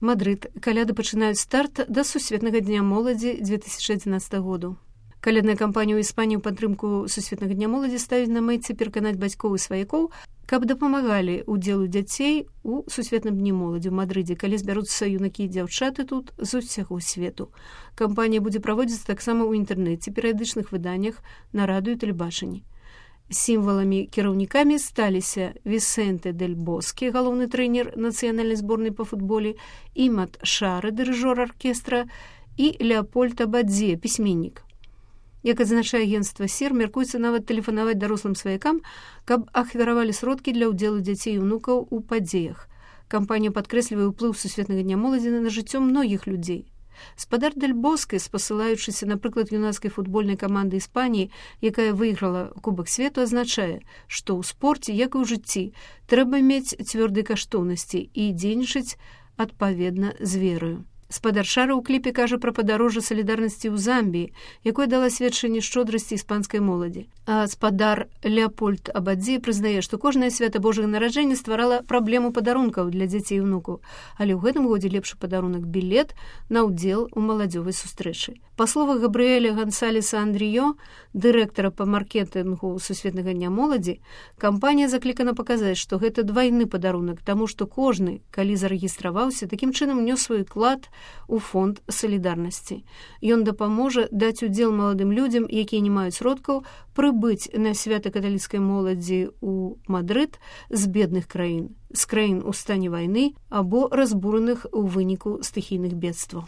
Мадрид. Каляды пачынаюць старт да Сусветнага дня моладзі 2011 году. Калядная кампанія ў Іспаніі ў падтрымку Сусветнага дня моладзі ставіць на мэце пераканаць бацькоў і сваякоў, каб дапамагалі ўдзелу дзяцей у Сусветным дні моладзі ў Мадрыдзе, калі збяруцца юнакі і дзяўчаты тут з усяго свету. Кампанія будзе праводзіцца таксама ў інтэрнэце, перыядычных выданнях, на радыё і тэлебачанні. Сімваламі кіраўнікамі сталіся Вісенте Дель Боске, галоўны трэнер нацыянальнай зборнай па футболе, Імат Шара, дырыжор аркестра, і Леапольд Абадзе, пісьменнік. Як адзначае агенцтва СЕР, мяркуецца нават тэлефанаваць дарослым сваякам, каб ахвяравалі сродкі для ўдзелу дзяцей і ўнукаў у падзеях. Кампанія падкрэслівае ўплыў Сусветнага дня моладзі на жыццё многіх людзей. Спадар Дель Боске, спасылаючыся, напрыклад, юнацкай футбольнай каманды Іспаніі, якая выйграла Кубак свету, азначае, што ў спорце, як і ў жыцці, трэба мець цвёрдыя каштоўнасці і дзейнічаць адпаведна з верою. Спадар Шара ў кліпе кажа пра падарожжа салідарнасці ў Замбіі, якое дала сведчанне шчодрасці іспанскай моладзі. А спадар Леапольд Абадзе прызнае, што кожнае свята Божага нараджэння стварала праблему падарункаў для дзяцей і ўнукаў, але ў гэтым годзе лепшы падарунак — білет на ўдзел у маладзёвай сустрэчы. Па словах Габрыэля Гансалеса Андрыё, дырэктара па маркетынгу Сусветнага дня моладзі, кампанія заклікана паказаць, што гэта двайны падарунак, таму што кожны, калі зарэгістраваўся, такім чынам нёс свой клад у фонд салідарнасці. Ён дапаможа даць удзел маладым людзям, якія не маюць сродкаў, прыбыць на свята каталіцкай моладзі ў Мадрыд з бедных краін, з краін у стане вайны або разбураных у выніку стыхійных бедстваў.